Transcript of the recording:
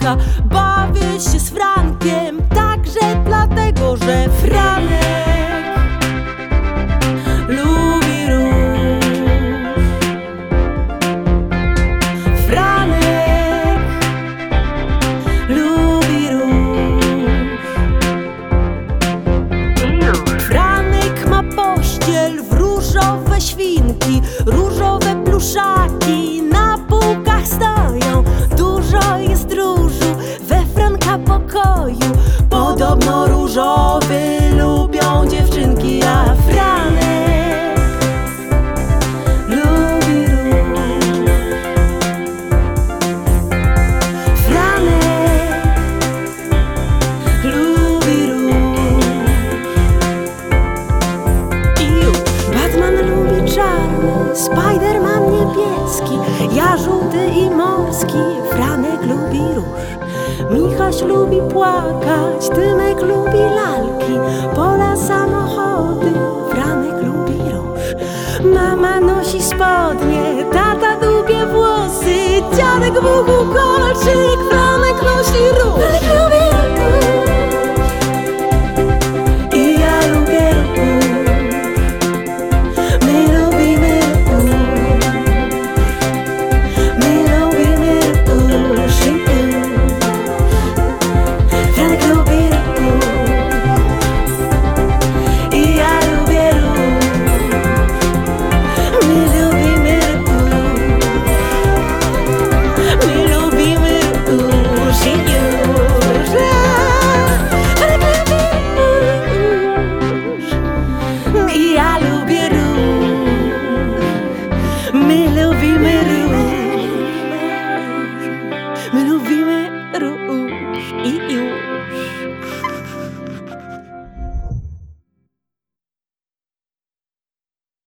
Franka. Bawię się z Frankiem także dlatego, że Franek lubi róż. Franek lubi róż. Franek ma pościel w różowe świnki, różowe pluszaki na półkach stoją. Dużo jest różu we Franka pokoju. Podobno różowy lubią dziewczynki, a Franek lubi róż. Franek lubi róż. I już Batman lubi czarny, Spiderman niebieski, ja żółty i morski. Franek lubi róż. Michaś lubi płakać, Tymek lubi lalki, pola, samochody. Franek lubi róż. Mama nosi spodnie, tata długie włosy, dziadek w uchu kolczyk. Franek nosi róż. Franek lubi róż. I ja lubię róż. My lubimy róż. My lubimy róż. Franek lubi róż. I ja lubię róż. My lubimy róż. My lubimy róż i już. Franek lubi róż. I ja lubię róż. My lubimy róż. My lubimy róż i już.